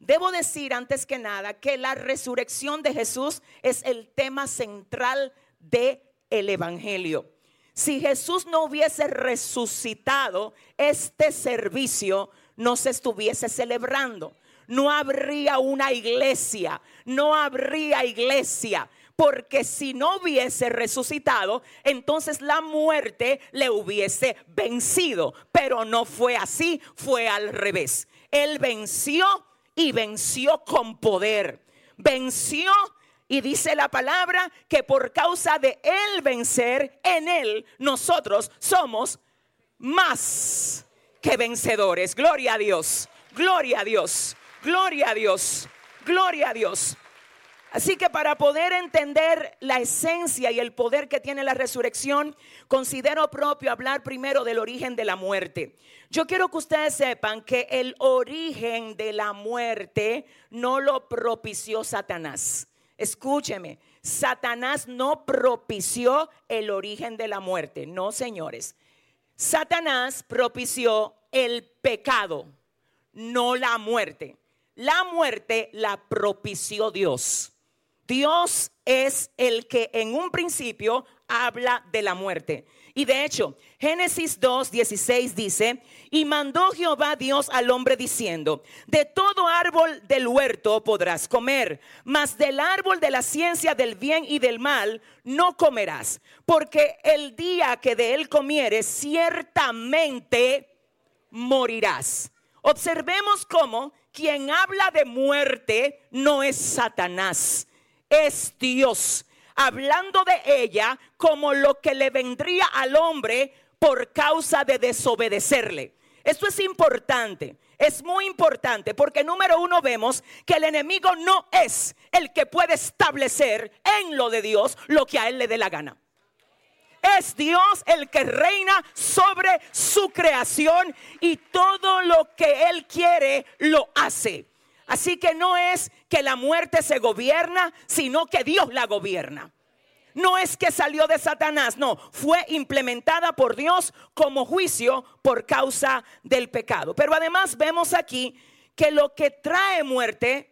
Debo decir antes que nada que la resurrección de Jesús es el tema central del Evangelio. Si Jesús no hubiese resucitado, este servicio no se estuviese celebrando. No habría una iglesia, no habría iglesia. Porque si no hubiese resucitado, entonces la muerte le hubiese vencido. Pero no fue así, fue al revés. Él venció y venció con poder. Venció y dice la palabra que por causa de él vencer, en él nosotros somos más que vencedores. Gloria a Dios, gloria a Dios, gloria a Dios, gloria a Dios. Así que para poder entender la esencia y el poder que tiene la resurrección, considero propio hablar primero del origen de la muerte. Yo quiero que ustedes sepan que el origen de la muerte no lo propició Satanás. Escúcheme, Satanás no propició el origen de la muerte. No, señores. Satanás propició el pecado, no la muerte. La muerte la propició Dios. Dios es el que en un principio habla de la muerte. Y de hecho, Génesis 2:16 dice: y mandó Jehová Dios al hombre diciendo: de todo árbol del huerto podrás comer, mas del árbol de la ciencia del bien y del mal no comerás, porque el día que de él comieres ciertamente morirás. Observemos cómo quien habla de muerte no es Satanás, es Dios, hablando de ella como lo que le vendría al hombre por causa de desobedecerle. Esto es importante, es muy importante, porque número uno vemos que el enemigo no es el que puede establecer en lo de Dios lo que a él le dé la gana. Es Dios el que reina sobre su creación y todo lo que él quiere lo hace. Así que no es que la muerte se gobierna, sino que Dios la gobierna. No es que salió de Satanás, no, fue implementada por Dios como juicio por causa del pecado. Pero además vemos aquí que lo que trae muerte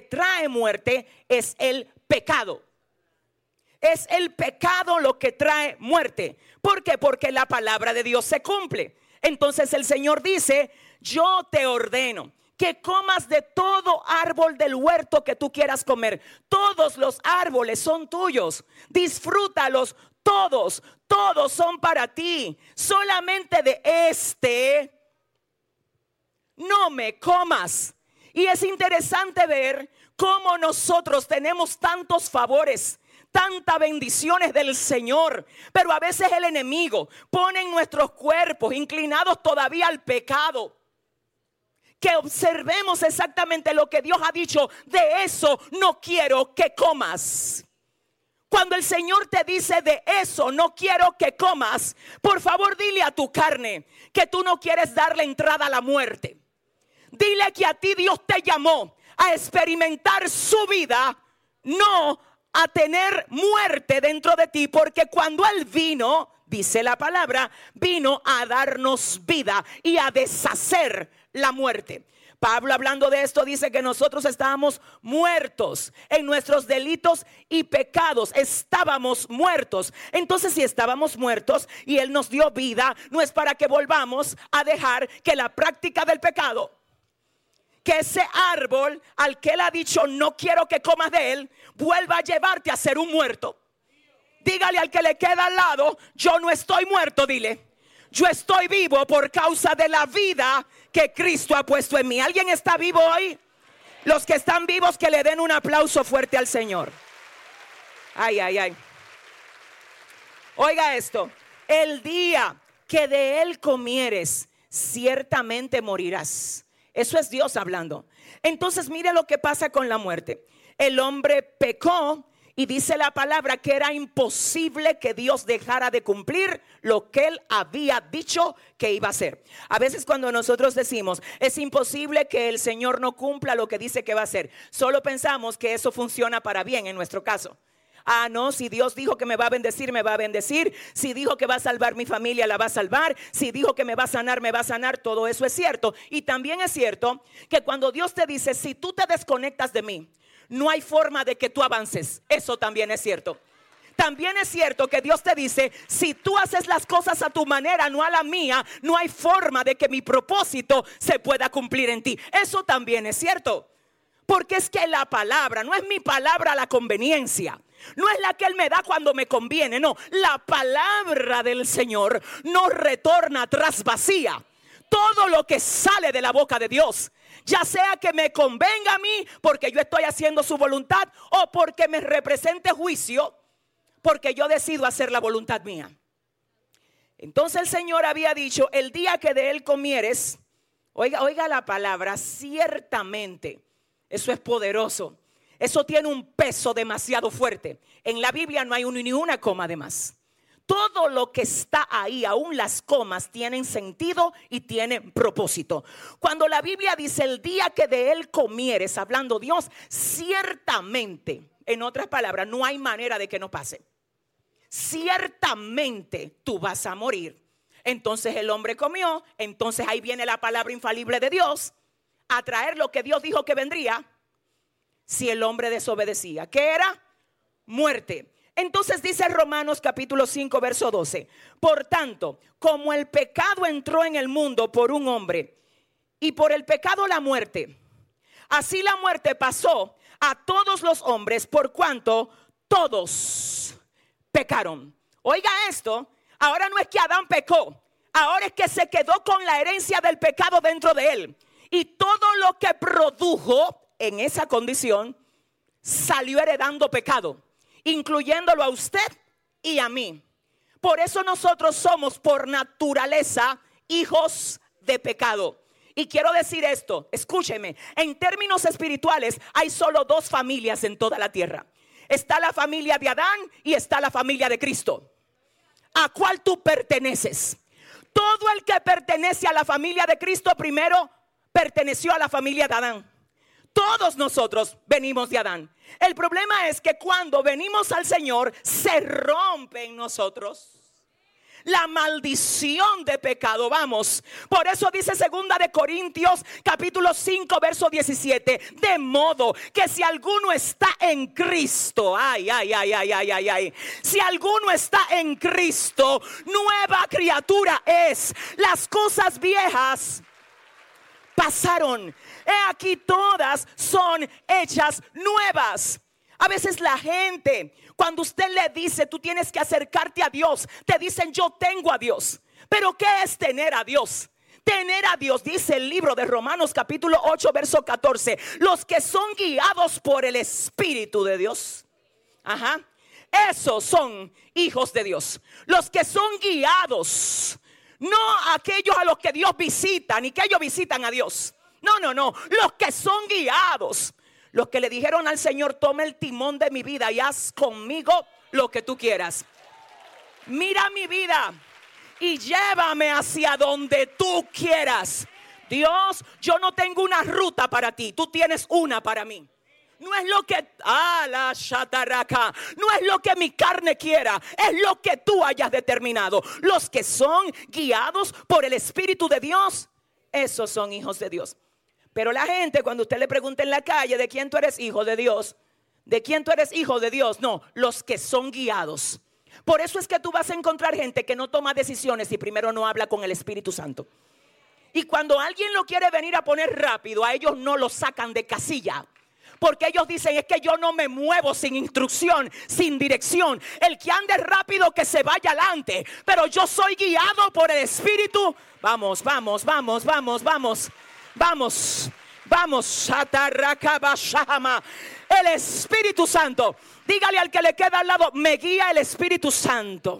es el pecado. Es el pecado lo que trae muerte. ¿Por qué? Porque la palabra de Dios se cumple. Entonces el Señor dice: yo te ordeno que comas de todo árbol del huerto que tú quieras comer. Todos los árboles son tuyos. Disfrútalos todos. Todos son para ti. Solamente de este no me comas. Y es interesante ver cómo nosotros tenemos tantos favores, tantas bendiciones del Señor, pero a veces el enemigo pone en nuestros cuerpos inclinados todavía al pecado. Que observemos exactamente lo que Dios ha dicho: de eso no quiero que comas. Cuando el Señor te dice: de eso no quiero que comas, por favor dile a tu carne que tú no quieres darle entrada a la muerte. Dile que a ti Dios te llamó a experimentar su vida, no a tener muerte dentro de ti, porque cuando Él vino, dice la palabra, vino a darnos vida y a deshacer la muerte. Pablo, hablando de esto, dice que nosotros estábamos muertos en nuestros delitos y pecados. Estábamos muertos. Entonces, si estábamos muertos y Él nos dio vida, no es para que volvamos a dejar que la práctica del pecado, que ese árbol al que Él ha dicho no quiero que comas de él, vuelva a llevarte a ser un muerto. Dígale al que le queda al lado: yo no estoy muerto, dile. Yo estoy vivo por causa de la vida que Cristo ha puesto en mí. ¿Alguien está vivo hoy? Los que están vivos, que le den un aplauso fuerte al Señor. Ay, ay, ay. Oiga esto: el día que de él comieres, ciertamente morirás. Eso es Dios hablando. Entonces mire lo que pasa con la muerte. El hombre pecó y dice la palabra que era imposible que Dios dejara de cumplir lo que Él había dicho que iba a hacer. A veces cuando nosotros decimos: es imposible que el Señor no cumpla lo que dice que va a hacer, solo pensamos que eso funciona para bien en nuestro caso. Ah, no, si Dios dijo que me va a bendecir, me va a bendecir. Si dijo que va a salvar mi familia, la va a salvar. Si dijo que me va a sanar, me va a sanar. Todo eso es cierto. Y también es cierto que cuando Dios te dice, si tú te desconectas de mí, no hay forma de que tú avances. Eso también es cierto. También es cierto que Dios te dice, si tú haces las cosas a tu manera, no a la mía, no hay forma de que mi propósito se pueda cumplir en ti. Eso también es cierto. Porque es que la palabra no es mi palabra a la conveniencia. No es la que Él me da cuando me conviene. No, la palabra del Señor no retorna atrás vacía. Todo lo que sale de la boca de Dios, ya sea que me convenga a mí porque yo estoy haciendo su voluntad, o porque me represente juicio porque yo decido hacer la voluntad mía. Entonces el Señor había dicho, el día que de él comieres, oiga la palabra, ciertamente. Eso es poderoso. Eso tiene un peso demasiado fuerte. En la Biblia no hay ni una coma de más. Todo lo que está ahí, aún las comas, tienen sentido y tienen propósito. Cuando la Biblia dice el día que de él comieres, hablando Dios, ciertamente, en otras palabras, no hay manera de que no pase. Ciertamente tú vas a morir. Entonces el hombre comió. Entonces ahí viene la palabra infalible de Dios a traer lo que Dios dijo que vendría si el hombre desobedecía. ¿Qué era? Muerte. Entonces dice Romanos capítulo 5 verso 12. Por tanto, como el pecado entró en el mundo por un hombre, y por el pecado la muerte, así la muerte pasó a todos los hombres, por cuanto todos pecaron. Oiga esto, ahora no es que Adán pecó, ahora es que se quedó con la herencia del pecado dentro de él. Y todo lo que produjo en esa condición salió heredando pecado, incluyéndolo a usted y a mí. Por eso nosotros somos por naturaleza hijos de pecado. Y quiero decir esto, escúcheme, en términos espirituales hay solo dos familias en toda la tierra. Está la familia de Adán y está la familia de Cristo. ¿A cuál tú perteneces? Todo el que pertenece a la familia de Cristo primero perteneció a la familia de Adán. Todos nosotros venimos de Adán. El problema es que cuando venimos al Señor se rompe en nosotros la maldición de pecado. Vamos, por eso dice 2 de Corintios capítulo 5 verso 17, de modo que si alguno está en Cristo, si alguno está en Cristo, nueva criatura es. Las cosas viejas pasaron, he aquí todas son hechas nuevas. A veces la gente, cuando usted le dice tú tienes que acercarte a Dios, te dicen yo tengo a Dios. Pero ¿qué es tener a Dios? Tener a Dios, dice el libro de Romanos capítulo 8 verso 14, los que son guiados por el Espíritu de Dios, esos son hijos de Dios. Los que son guiados, no aquellos a los que Dios visita, ni que ellos visitan a Dios. No, los que son guiados, los que le dijeron al Señor, toma el timón de mi vida y haz conmigo lo que tú quieras. Mira mi vida y llévame hacia donde tú quieras. Dios, yo no tengo una ruta para ti, tú tienes una para mí. No es lo que no es lo que mi carne quiera, es lo que tú hayas determinado. Los que son guiados por el Espíritu de Dios, esos son hijos de Dios. Pero la gente, cuando usted le pregunta en la calle de quién tú eres hijo de Dios, de quién tú eres hijo de Dios, no, los que son guiados. Por eso es que tú vas a encontrar gente que no toma decisiones y primero no habla con el Espíritu Santo. Y cuando alguien lo quiere venir a poner rápido, a ellos no lo sacan de casilla. Porque ellos dicen, es que yo no me muevo sin instrucción, sin dirección. El que ande rápido que se vaya adelante, pero yo soy guiado por el Espíritu. Vamos. El Espíritu Santo. Dígale al que le queda al lado, me guía el Espíritu Santo.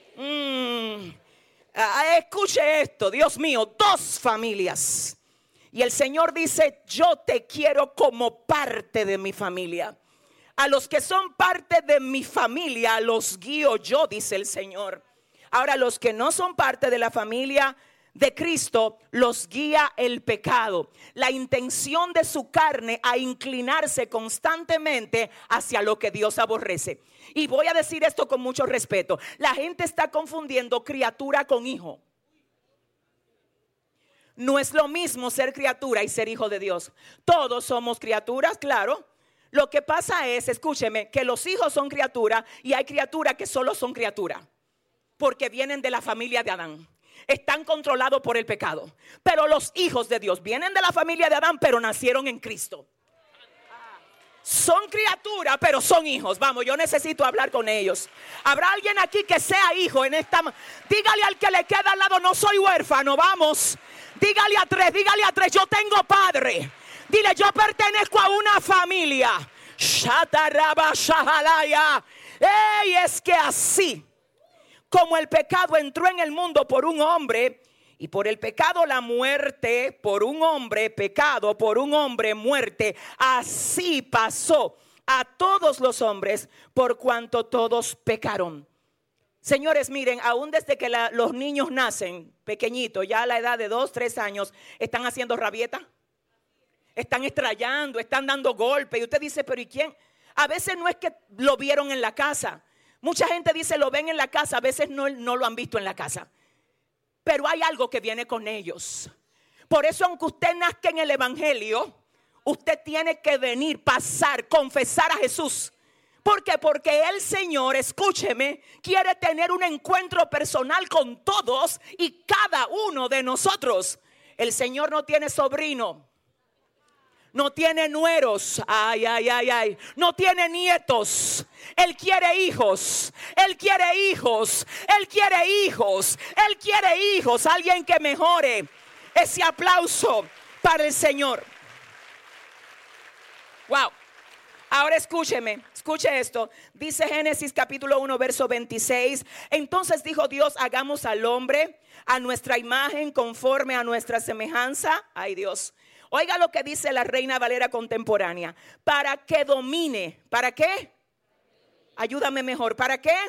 Escuche esto, Dios mío, dos familias. Y el Señor dice, yo te quiero como parte de mi familia. A los que son parte de mi familia los guío yo, dice el Señor. Ahora los que no son parte de la familia, de Cristo los guía el pecado, la intención de su carne a inclinarse constantemente hacia lo que Dios aborrece. Y voy a decir esto con mucho respeto: la gente está confundiendo criatura con hijo. No es lo mismo ser criatura y ser hijo de Dios. Todos somos criaturas, claro. Lo que pasa es, escúcheme, que los hijos son criaturas y hay criaturas que solo son criaturas porque vienen de la familia de Adán. Están controlados por el pecado. Pero los hijos de Dios vienen de la familia de Adán, pero nacieron en Cristo. Son criaturas, pero son hijos. Vamos, yo necesito hablar con ellos. ¿Habrá alguien aquí que sea hijo en esta? Dígale al que le queda al lado: no soy huérfano. Vamos, dígale a tres, yo tengo padre. Dile: yo pertenezco a una familia. Ey, es que así como el pecado entró en el mundo por un hombre, y por el pecado la muerte, por un hombre pecado, por un hombre muerte, así pasó a todos los hombres por cuanto todos pecaron. Señores, miren, aún desde que los niños nacen pequeñitos, ya a la edad de 2, 3 años, están haciendo rabieta, están estrellando, están dando golpes. Y usted dice: pero ¿y quién? A veces no es que lo vieron en la casa. Mucha gente dice lo ven en la casa, a veces no lo han visto en la casa. Pero hay algo que viene con ellos. Por eso, aunque usted nazca en el evangelio, usted tiene que venir, pasar, confesar a Jesús. ¿Por qué? Porque el Señor, escúcheme, quiere tener un encuentro personal con todos y cada uno de nosotros. El Señor no tiene sobrino, no tiene nueros, no tiene nietos. Él quiere hijos, Él quiere hijos, Él quiere hijos, Él quiere hijos. Alguien que mejore ese aplauso para el Señor. Wow. Ahora escúcheme, escuche esto. Dice Génesis capítulo 1 verso 26. Entonces dijo Dios: hagamos al hombre a nuestra imagen, conforme a nuestra semejanza. Ay, Dios. Oiga lo que dice la Reina Valera contemporánea: para que domine. ¿Para qué? Ayúdame mejor. ¿Para qué?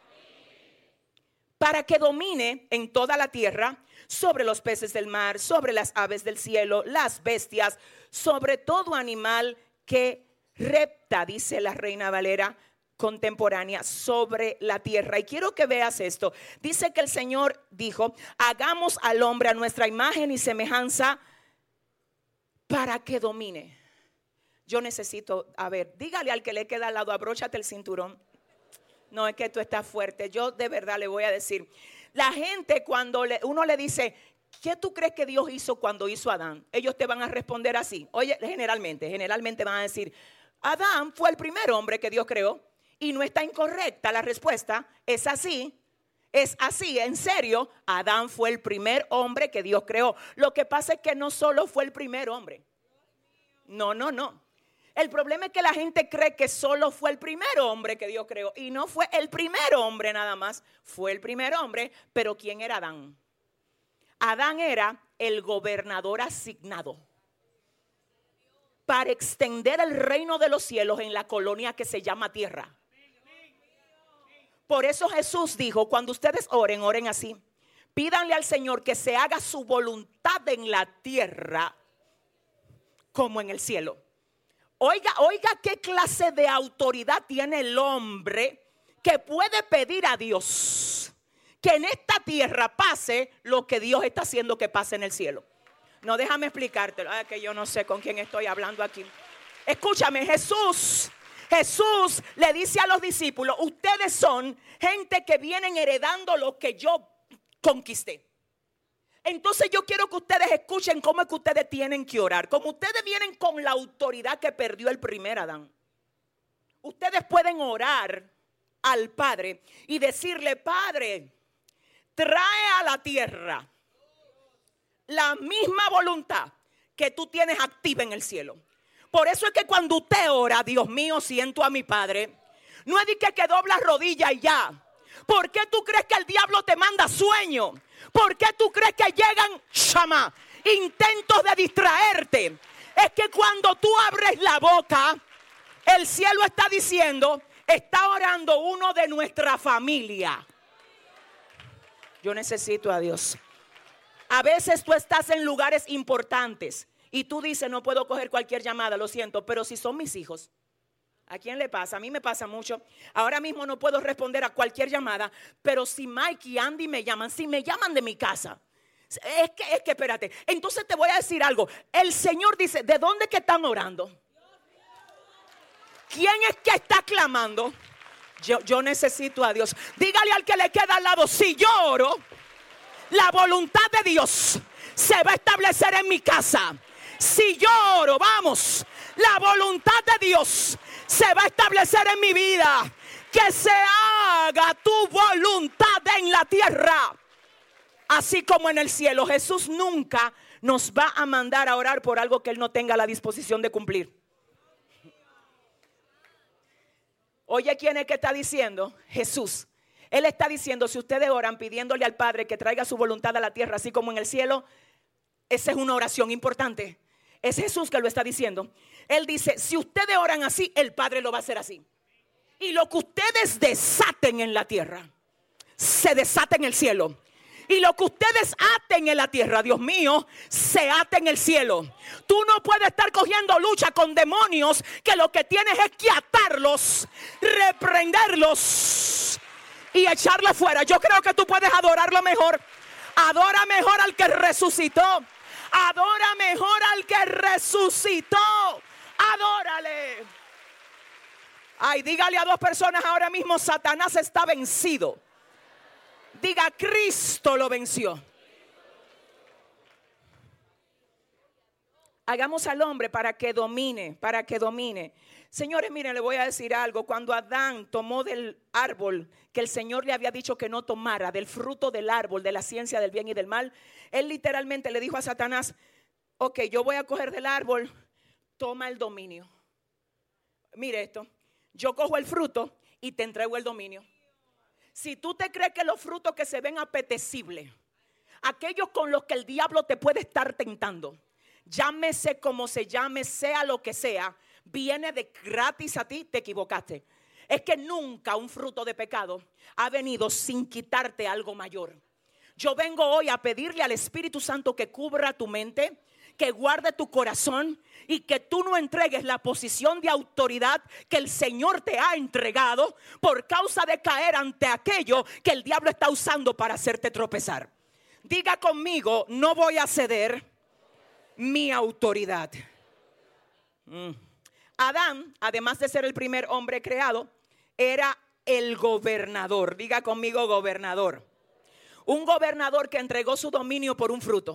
Para que domine en toda la tierra, sobre los peces del mar, sobre las aves del cielo, las bestias, sobre todo animal que repta, dice la Reina Valera contemporánea, sobre la tierra. Y quiero que veas esto. Dice que el Señor dijo: hagamos al hombre a nuestra imagen y semejanza, para que domine. Yo necesito, a ver, dígale al que le queda al lado: abróchate el cinturón. No, es que tú estás fuerte. Yo de verdad le voy a decir, la gente cuando uno le dice: ¿qué tú crees que Dios hizo cuando hizo a Adán? Ellos te van a responder así. Oye, generalmente van a decir: Adán fue el primer hombre que Dios creó. Y no está incorrecta la respuesta, es así. Es así, en serio, Adán fue el primer hombre que Dios creó. Lo que pasa es que no solo fue el primer hombre. No. El problema es que la gente cree que solo fue el primer hombre que Dios creó. Y no fue el primer hombre nada más. Fue el primer hombre, pero ¿quién era Adán? Adán era el gobernador asignado para extender el reino de los cielos en la colonia que se llama tierra. Por eso Jesús dijo: cuando ustedes oren, oren así: pídanle al Señor que se haga su voluntad en la tierra como en el cielo. Oiga qué clase de autoridad tiene el hombre que puede pedir a Dios que en esta tierra pase lo que Dios está haciendo que pase en el cielo. No, déjame explicártelo. Que yo no sé con quién estoy hablando aquí. Escúchame, Jesús le dice a los discípulos: ustedes son gente que vienen heredando lo que yo conquisté. Entonces yo quiero que ustedes escuchen cómo es que ustedes tienen que orar. Como ustedes vienen con la autoridad que perdió el primer Adán, ustedes pueden orar al Padre y decirle: Padre, trae a la tierra la misma voluntad que tú tienes activa en el cielo. Por eso es que cuando usted ora: Dios mío, siento a mi Padre, no es de que doblas rodillas y ya. ¿Por qué tú crees que el diablo te manda sueño? ¿Por qué tú crees que llegan intentos de distraerte? Es que cuando tú abres la boca, el cielo está diciendo: está orando uno de nuestra familia. Yo necesito a Dios. A veces tú estás en lugares importantes y tú dices, no puedo coger cualquier llamada, lo siento, pero si son mis hijos, ¿a quién le pasa? A mí me pasa mucho. Ahora mismo no puedo responder a cualquier llamada, pero si Mike y Andy me llaman, si me llaman de mi casa, es que espérate. Entonces te voy a decir algo. El Señor dice, ¿de dónde que están orando? ¿Quién es que está clamando? Yo necesito a Dios. Dígale al que le queda al lado, si yo oro, la voluntad de Dios se va a establecer en mi casa. Si yo oro, vamos, la voluntad de Dios se va a establecer en mi vida. Que se haga tu voluntad en la tierra, así como en el cielo. Jesús nunca nos va a mandar a orar por algo que Él no tenga la disposición de cumplir. Oye, ¿quién es que está diciendo? Jesús. Él está diciendo, si ustedes oran pidiéndole al Padre que traiga su voluntad a la tierra, así como en el cielo, esa es una oración importante. Es Jesús que lo está diciendo. Él dice, si ustedes oran así, el Padre lo va a hacer así. Y lo que ustedes desaten en la tierra, se desata en el cielo. Y lo que ustedes aten en la tierra, Dios mío, se ata en el cielo. Tú no puedes estar cogiendo lucha con demonios, que lo que tienes es que atarlos, reprenderlos y echarlos fuera. Yo creo que tú puedes adorarlo mejor. Adora mejor al que resucitó. Adora mejor al que resucitó. Adórale. Ay, dígale a dos personas ahora mismo, Satanás está vencido. Diga, Cristo lo venció. Hagamos al hombre para que domine, para que domine. Señores, miren, le voy a decir algo. Cuando Adán tomó del árbol que el Señor le había dicho que no tomara, del fruto del árbol, de la ciencia del bien y del mal, él literalmente le dijo a Satanás, ok, yo voy a coger del árbol, toma el dominio. Mire esto, yo cojo el fruto y te entrego el dominio. Si tú te crees que los frutos que se ven apetecibles, aquellos con los que el diablo te puede estar tentando, llámese como se llame, sea lo que sea, viene de gratis a ti, te equivocaste. Es que nunca un fruto de pecado ha venido sin quitarte algo mayor. Yo vengo hoy a pedirle al Espíritu Santo que cubra tu mente, que guarde tu corazón y que tú no entregues la posición de autoridad que el Señor te ha entregado por causa de caer ante aquello que el diablo está usando para hacerte tropezar. Diga conmigo, no voy a ceder mi autoridad. Adán, además de ser el primer hombre creado, era el gobernador. Diga conmigo, gobernador. Un gobernador que entregó su dominio por un fruto.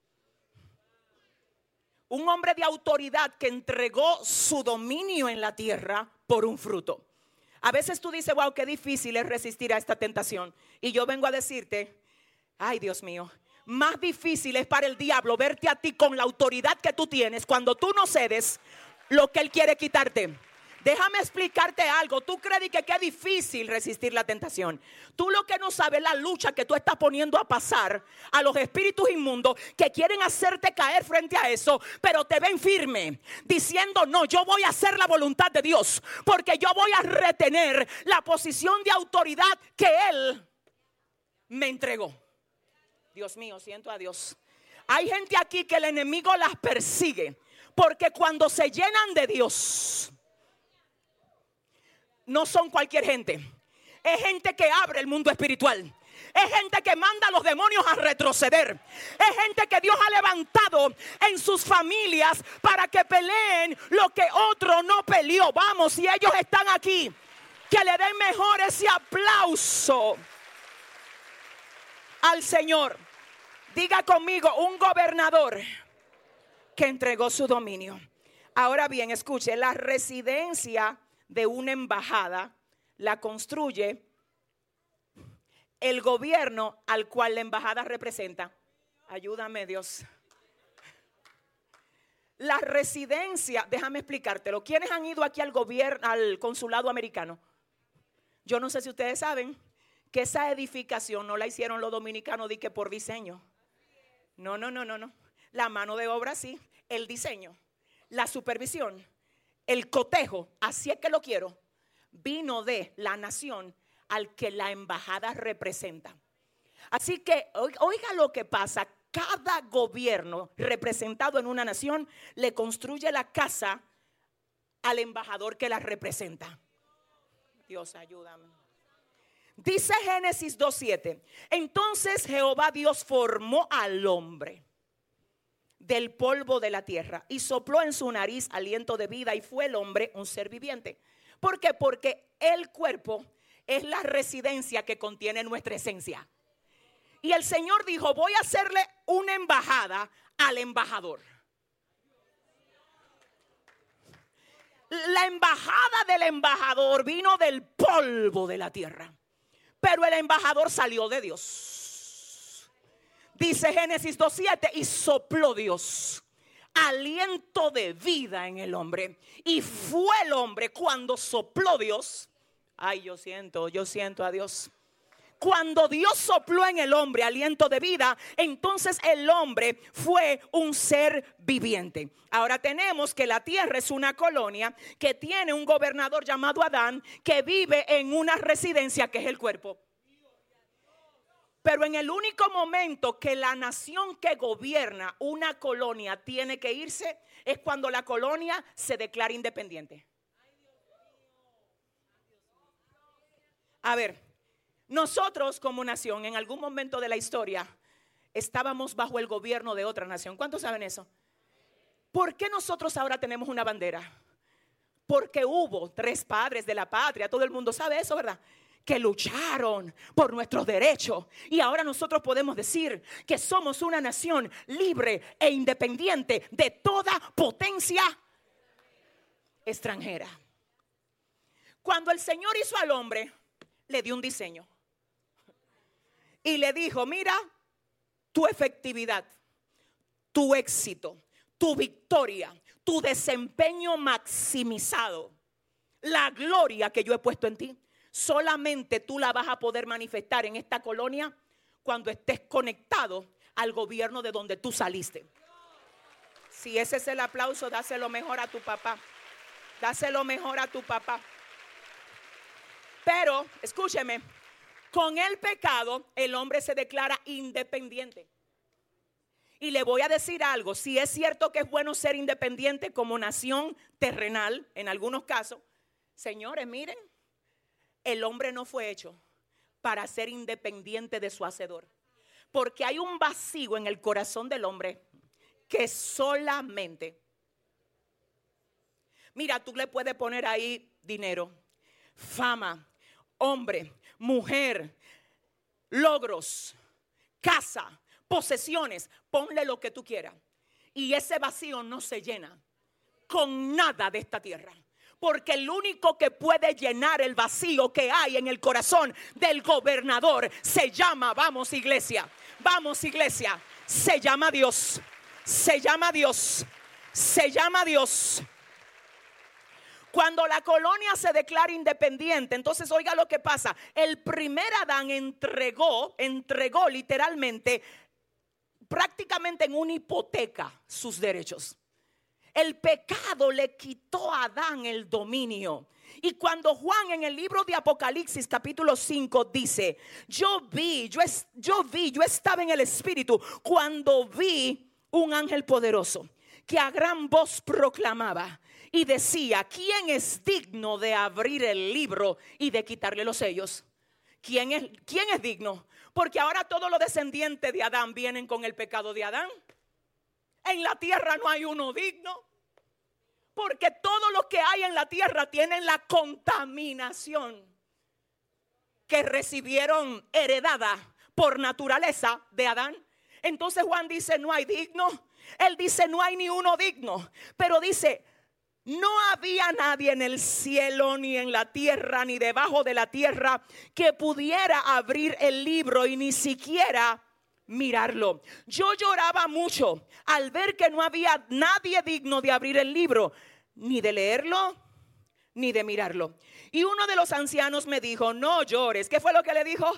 Un hombre de autoridad que entregó su dominio en la tierra por un fruto. A veces tú dices, wow, qué difícil es resistir a esta tentación. Y yo vengo a decirte, ay Dios mío, más difícil es para el diablo verte a ti con la autoridad que tú tienes cuando tú no cedes lo que él quiere quitarte. Déjame explicarte algo. Tú crees que es difícil resistir la tentación. Tú lo que no sabes es la lucha que tú estás poniendo a pasar a los espíritus inmundos que quieren hacerte caer frente a eso, pero te ven firme diciendo, no, yo voy a hacer la voluntad de Dios porque yo voy a retener la posición de autoridad que Él me entregó. Dios mío, siento a Dios. Hay gente aquí que el enemigo las persigue porque cuando se llenan de Dios, no son cualquier gente. Es gente que abre el mundo espiritual. Es gente que manda a los demonios a retroceder. Es gente que Dios ha levantado en sus familias para que peleen lo que otro no peleó. Vamos, si ellos están aquí, que le den mejor ese aplauso al Señor. Diga conmigo, un gobernador que entregó su dominio. Ahora bien, escuche, la residencia de una embajada la construye el gobierno al cual la embajada representa. Ayúdame, Dios. La residencia, déjame explicártelo. ¿Quiénes han ido aquí al gobierno, al consulado americano? Yo no sé si ustedes saben que esa edificación no la hicieron los dominicanos di que por diseño. No. La mano de obra sí, el diseño, la supervisión, el cotejo, así es que lo quiero, vino de la nación al que la embajada representa. Así que oiga lo que pasa. cada gobierno representado en una nación le construye la casa al embajador que la representa. Dios, ayúdame. Dice Génesis 2:7. Entonces Jehová Dios formó al hombre del polvo de la tierra y sopló en su nariz aliento de vida, y fue el hombre un ser viviente. ¿Por qué? Porque el cuerpo es la residencia que contiene nuestra esencia. Y el Señor dijo: voy a hacerle una embajada al embajador. La embajada del embajador vino del polvo de la tierra, pero el embajador salió de Dios. Dice Génesis 2:7, y sopló Dios aliento de vida en el hombre. Y fue el hombre, cuando sopló Dios, ay, yo siento a Dios. Cuando Dios sopló en el hombre aliento de vida, entonces el hombre fue un ser viviente. Ahora tenemos que la tierra es una colonia que tiene un gobernador llamado Adán, que vive en una residencia que es el cuerpo. Pero en el único momento que la nación que gobierna una colonia tiene que irse es cuando la colonia se declara independiente. A ver, nosotros como nación en algún momento de la historia estábamos bajo el gobierno de otra nación. ¿Cuántos saben eso? ¿Por qué nosotros ahora tenemos una bandera? Porque hubo 3 padres de la patria. Todo el mundo sabe eso, ¿verdad? Que lucharon por nuestros derechos, y ahora nosotros podemos decir que somos una nación libre e independiente de toda potencia extranjera. Cuando el Señor hizo al hombre, le dio un diseño y le dijo: mira, tu efectividad, tu éxito, tu victoria, tu desempeño maximizado, la gloria que yo he puesto en ti, solamente tú la vas a poder manifestar en esta colonia cuando estés conectado al gobierno de donde tú saliste. Si ese es el aplauso, dáselo mejor a tu papá. Dáselo mejor a tu papá. Pero, escúcheme, con el pecado el hombre se declara independiente. Y le voy a decir algo: si es cierto que es bueno ser independiente como nación terrenal, en algunos casos, señores, miren, el hombre no fue hecho para ser independiente de su hacedor, porque hay un vacío en el corazón del hombre que solamente, mira, tú le puedes poner ahí dinero, fama, hombre, mujer, logros, casa, posesiones, ponle lo que tú quieras, y ese vacío no se llena con nada de esta tierra. Porque el único que puede llenar el vacío que hay en el corazón del gobernador se llama, vamos iglesia, se llama Dios, se llama Dios, se llama Dios. Cuando la colonia se declara independiente, entonces oiga lo que pasa: el primer Adán entregó literalmente, prácticamente en una hipoteca, sus derechos. El pecado le quitó a Adán el dominio. Y cuando Juan en el libro de Apocalipsis capítulo 5 dice: yo estaba en el espíritu cuando vi un ángel poderoso que a gran voz proclamaba y decía: ¿quién es digno de abrir el libro y de quitarle los sellos? ¿Quién es digno? Porque ahora todos los descendientes de Adán vienen con el pecado de Adán. En la tierra no hay uno digno, porque todo lo que hay en la tierra tienen la contaminación que recibieron heredada por naturaleza de Adán. Entonces Juan dice: no hay digno. Él dice: no hay ni uno digno. Pero dice: no había nadie en el cielo, ni en la tierra, ni debajo de la tierra que pudiera abrir el libro y ni siquiera mirarlo. Yo lloraba mucho al ver que no había nadie digno de abrir el libro, ni de leerlo, ni de mirarlo. Y uno de los ancianos me dijo: no llores. ¿Qué fue lo que le dijo?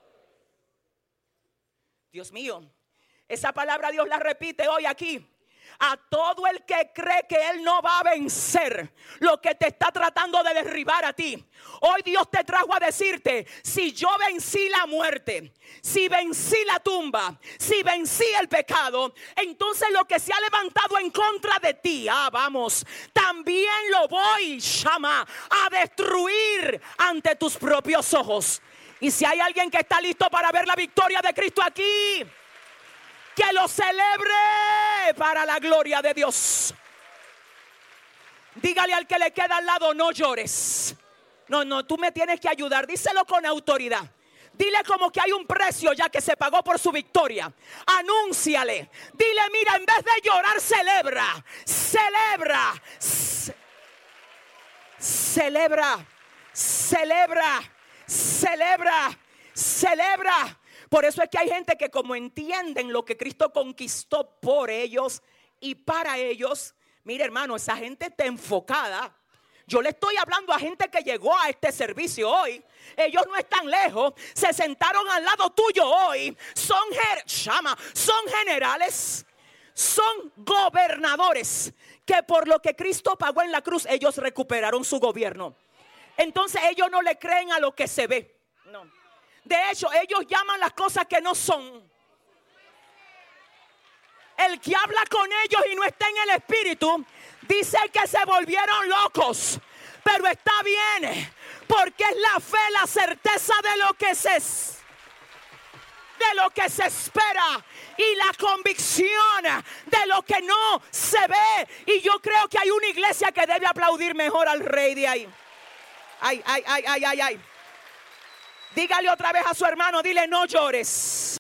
Dios mío, esa palabra Dios la repite hoy aquí. a todo el que cree que él no va a vencer lo que te está tratando de derribar a ti. Hoy Dios te trajo a decirte: si yo vencí la muerte, si vencí la tumba, si vencí el pecado, entonces lo que se ha levantado en contra de ti, vamos, también lo voy, Shama, a destruir ante tus propios ojos. Y si hay alguien que está listo para ver la victoria de Cristo aquí, que lo celebre para la gloria de Dios. Dígale al que le queda al lado: no llores. No, tú me tienes que ayudar. Díselo con autoridad. Dile como que hay un precio ya que se pagó por su victoria. Anúnciale. Dile: mira, en vez de llorar, celebra. Celebra. Celebra. Celebra. Celebra. Celebra. Por eso es que hay gente que, como entienden lo que Cristo conquistó por ellos y para ellos, mire, hermano, esa gente está enfocada. Yo le estoy hablando a gente que llegó a este servicio hoy. Ellos no están lejos. Se sentaron al lado tuyo hoy. Son generales. Son gobernadores. Que por lo que Cristo pagó en la cruz, ellos recuperaron su gobierno. Entonces ellos no le creen a lo que se ve. No. De hecho, ellos llaman las cosas que no son. El que habla con ellos y no está en el espíritu, dice que se volvieron locos. Pero está bien, porque es la fe, la certeza de lo que se espera y la convicción de lo que no se ve. Y yo creo que hay una iglesia que debe aplaudir mejor al rey de ahí. Ay. Dígale otra vez a su hermano, dile: no llores.